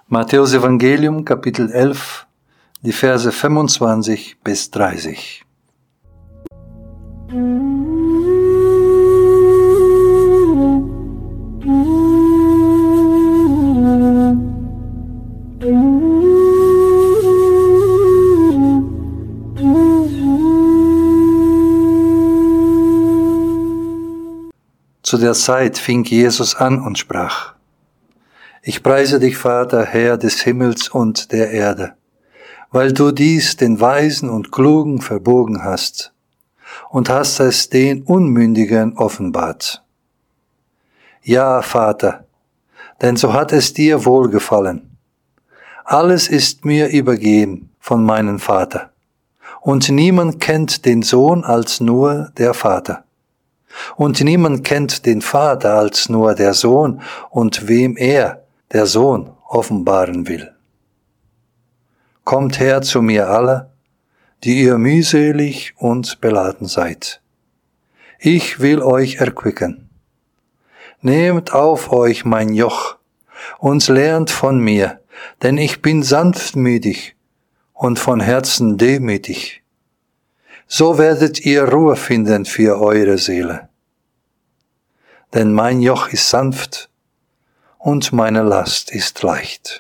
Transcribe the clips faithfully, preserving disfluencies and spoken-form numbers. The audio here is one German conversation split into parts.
Matthäus Evangelium, Kapitel elf, die Verse fünfundzwanzig bis dreißig. Zu der Zeit fing Jesus an und sprach: Ich preise dich, Vater, Herr des Himmels und der Erde, weil du dies den Weisen und Klugen verborgen hast und hast es den Unmündigen offenbart. Ja, Vater, denn so hat es dir wohlgefallen. Alles ist mir übergeben von meinem Vater, und niemand kennt den Sohn als nur der Vater. Und niemand kennt den Vater als nur der Sohn und wem er, der Sohn, offenbaren will. Kommt her zu mir alle, die ihr mühselig und beladen seid. Ich will euch erquicken. Nehmt auf euch mein Joch und lernt von mir, denn ich bin sanftmütig und von Herzen demütig. So werdet ihr Ruhe finden für eure Seele. Denn mein Joch ist sanft und meine Last ist leicht.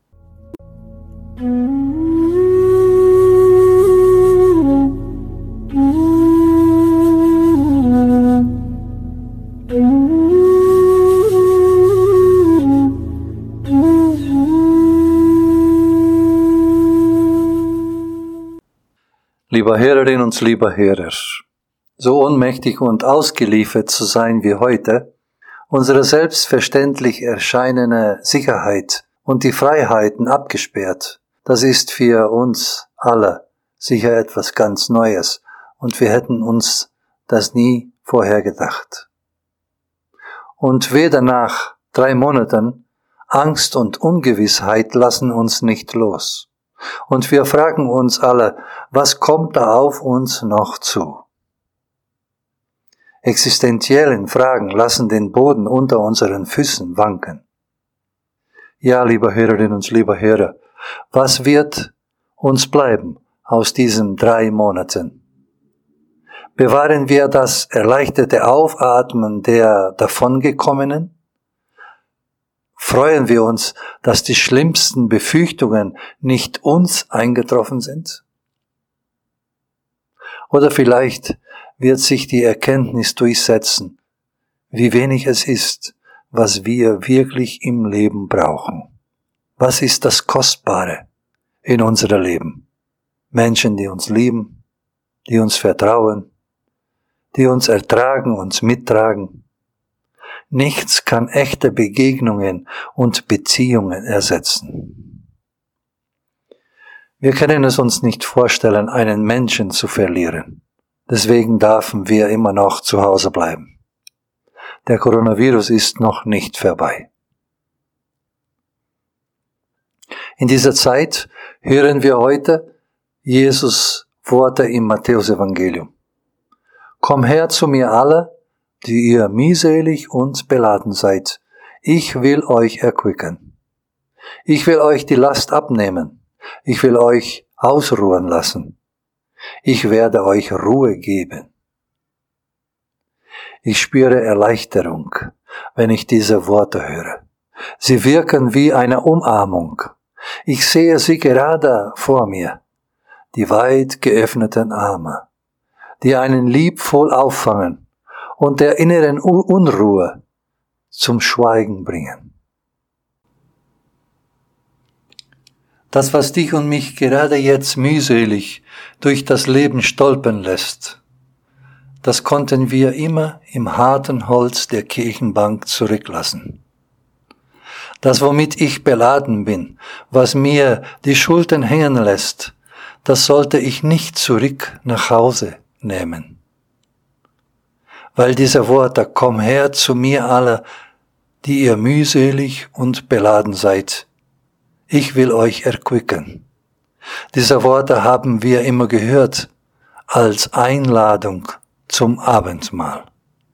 Lieber Hörerin und lieber Hörer, so ohnmächtig und ausgeliefert zu sein wie heute, unsere selbstverständlich erscheinende Sicherheit und die Freiheiten abgesperrt, das ist für uns alle sicher etwas ganz Neues und wir hätten uns das nie vorher gedacht. Und weder nach drei Monaten Angst und Ungewissheit lassen uns nicht los. Und wir fragen uns alle, was kommt da auf uns noch zu? Existenziellen Fragen lassen den Boden unter unseren Füßen wanken. Ja, liebe Hörerinnen und lieber Hörer, was wird uns bleiben aus diesen drei Monaten? Bewahren wir das erleichterte Aufatmen der Davongekommenen? Freuen wir uns, dass die schlimmsten Befürchtungen nicht uns eingetroffen sind? Oder vielleicht wird sich die Erkenntnis durchsetzen, wie wenig es ist, was wir wirklich im Leben brauchen. Was ist das Kostbare in unserem Leben? Menschen, die uns lieben, die uns vertrauen, die uns ertragen, uns mittragen. Nichts kann echte Begegnungen und Beziehungen ersetzen. Wir können es uns nicht vorstellen, einen Menschen zu verlieren. Deswegen dürfen wir immer noch zu Hause bleiben. Der Coronavirus ist noch nicht vorbei. In dieser Zeit hören wir heute Jesus Worte im Matthäus-Evangelium. Komm her zu mir alle, die ihr mühselig und beladen seid. Ich will euch erquicken. Ich will euch die Last abnehmen. Ich will euch ausruhen lassen. Ich werde euch Ruhe geben. Ich spüre Erleichterung, wenn ich diese Worte höre. Sie wirken wie eine Umarmung. Ich sehe sie gerade vor mir, die weit geöffneten Arme, die einen liebvoll auffangen und der inneren Unruhe zum Schweigen bringen. Das, was dich und mich gerade jetzt mühselig durch das Leben stolpern lässt, das konnten wir immer im harten Holz der Kirchenbank zurücklassen. Das, womit ich beladen bin, was mir die Schultern hängen lässt, das sollte ich nicht zurück nach Hause nehmen. Weil diese Worte, komm her zu mir alle, die ihr mühselig und beladen seid. Ich will euch erquicken. Diese Worte haben wir immer gehört als Einladung zum Abendmahl.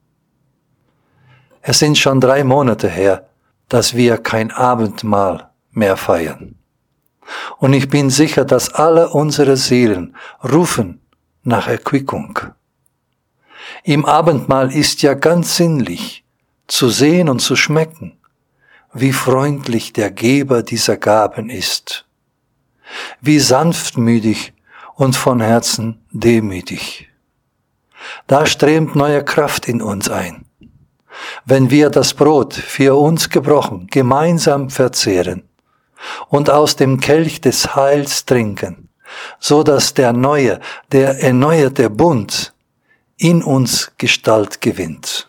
Es sind schon drei Monate her, dass wir kein Abendmahl mehr feiern. Und ich bin sicher, dass alle unsere Seelen rufen nach Erquickung. Im Abendmahl ist ja ganz sinnlich zu sehen und zu schmecken, wie freundlich der Geber dieser Gaben ist, wie sanftmütig und von Herzen demütig. Da strömt neue Kraft in uns ein, wenn wir das Brot für uns gebrochen gemeinsam verzehren und aus dem Kelch des Heils trinken, so dass der neue, der erneuerte Bund in uns Gestalt gewinnt.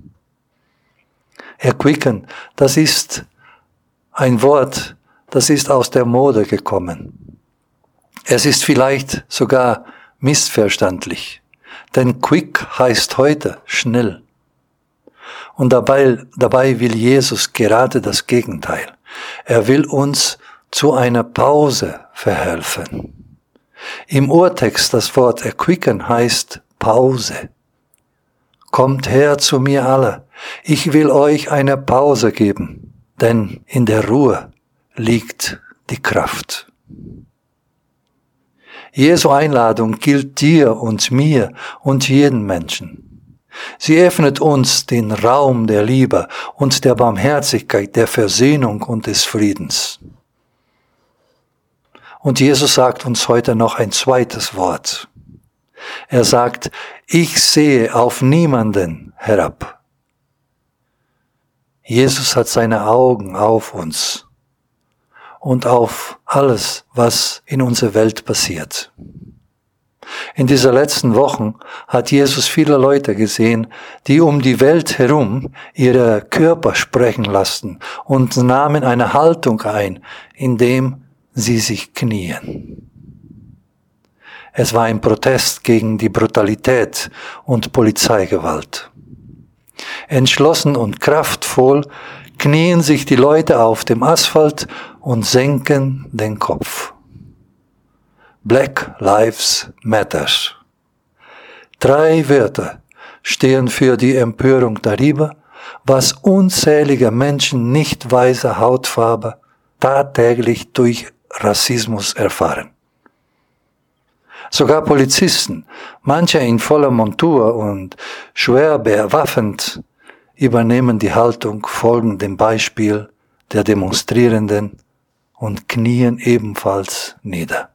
Erquicken, das ist ein Wort, das ist aus der Mode gekommen. Es ist vielleicht sogar missverständlich, denn quick heißt heute schnell. Und dabei, dabei will Jesus gerade das Gegenteil. Er will uns zu einer Pause verhelfen. Im Urtext das Wort erquicken heißt Pause. Kommt her zu mir alle, ich will euch eine Pause geben, denn in der Ruhe liegt die Kraft. Jesu Einladung gilt dir und mir und jedem Menschen. Sie öffnet uns den Raum der Liebe und der Barmherzigkeit, der Versöhnung und des Friedens. Und Jesus sagt uns heute noch ein zweites Wort. Er sagt, ich sehe auf niemanden herab. Jesus hat seine Augen auf uns und auf alles, was in unserer Welt passiert. In dieser letzten Wochen hat Jesus viele Leute gesehen, die um die Welt herum ihre Körper sprechen lassen und nahmen eine Haltung ein, indem sie sich knien. Es war ein Protest gegen die Brutalität und Polizeigewalt. Entschlossen und kraftvoll knien sich die Leute auf dem Asphalt und senken den Kopf. Black Lives Matter. Drei Wörter stehen für die Empörung darüber, was unzählige Menschen nicht weißer Hautfarbe tagtäglich durch Rassismus erfahren. Sogar Polizisten, manche in voller Montur und schwer bewaffnet, übernehmen die Haltung, folgen dem Beispiel der Demonstrierenden und knien ebenfalls nieder.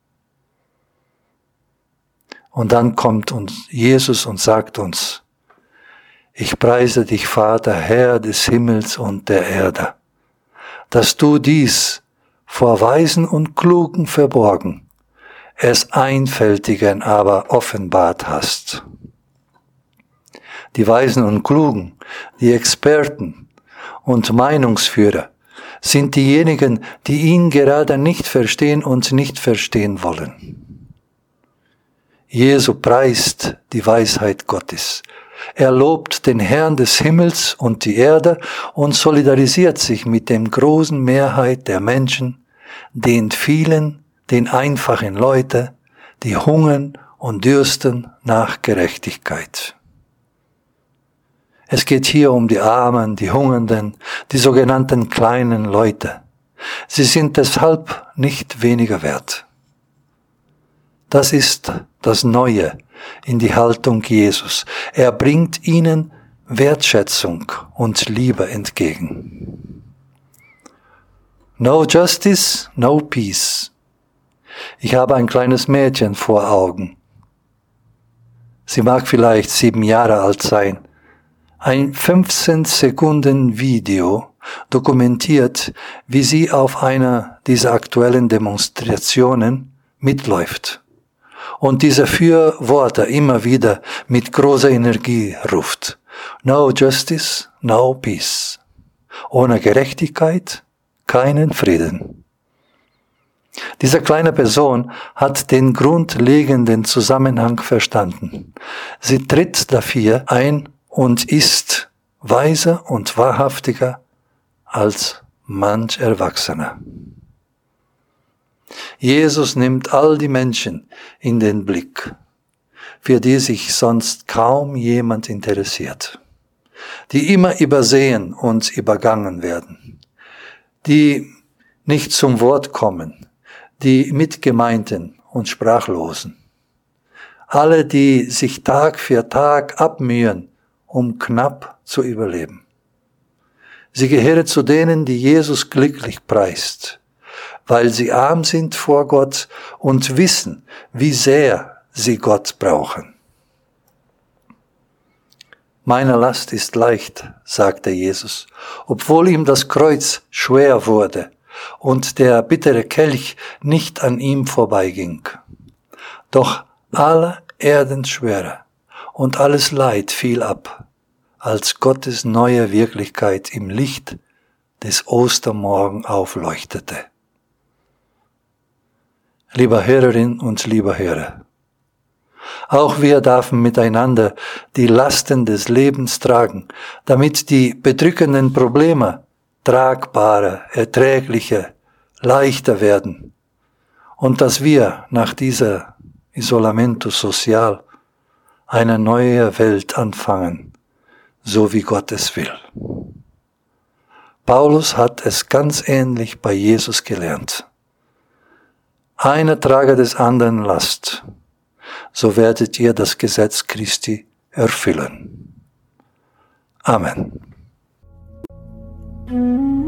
Und dann kommt uns Jesus und sagt uns, ich preise dich, Vater, Herr des Himmels und der Erde, dass du dies vor Weisen und Klugen verborgen, es Einfältigen aber offenbart hast. Die Weisen und Klugen, die Experten und Meinungsführer sind diejenigen, die ihn gerade nicht verstehen und nicht verstehen wollen. Jesu preist die Weisheit Gottes. Er lobt den Herrn des Himmels und die Erde und solidarisiert sich mit der großen Mehrheit der Menschen, den vielen, den einfachen Leuten, die hungern und dürsten nach Gerechtigkeit. Es geht hier um die Armen, die Hungernden, die sogenannten kleinen Leute. Sie sind deshalb nicht weniger wert. Das ist das Neue in die Haltung Jesus. Er bringt ihnen Wertschätzung und Liebe entgegen. No justice, no peace. Ich habe ein kleines Mädchen vor Augen. Sie mag vielleicht sieben Jahre alt sein. Ein fünfzehn Sekunden Video dokumentiert, wie sie auf einer dieser aktuellen Demonstrationen mitläuft und diese vier Worte immer wieder mit großer Energie ruft. No justice, no peace. Ohne Gerechtigkeit keinen Frieden. Diese kleine Person hat den grundlegenden Zusammenhang verstanden. Sie tritt dafür ein und ist weiser und wahrhaftiger als manch Erwachsener. Jesus nimmt all die Menschen in den Blick, für die sich sonst kaum jemand interessiert, die immer übersehen und übergangen werden, die nicht zum Wort kommen, die Mitgemeinten und Sprachlosen. Alle, die sich Tag für Tag abmühen, um knapp zu überleben. Sie gehören zu denen, die Jesus glücklich preist, weil sie arm sind vor Gott und wissen, wie sehr sie Gott brauchen. Meine Last ist leicht, sagte Jesus, obwohl ihm das Kreuz schwer wurde und der bittere Kelch nicht an ihm vorbeiging. Doch alle Erdenschwere und alles Leid fiel ab, als Gottes neue Wirklichkeit im Licht des Ostermorgen aufleuchtete. Lieber Hörerin und lieber Hörer, auch wir dürfen miteinander die Lasten des Lebens tragen, damit die bedrückenden Probleme tragbarer, erträglicher, leichter werden und dass wir nach dieser Isolamento Social eine neue Welt anfangen, so wie Gott es will. Paulus hat es ganz ähnlich bei Jesus gelernt. Einer trage des anderen Last, so werdet ihr das Gesetz Christi erfüllen. Amen.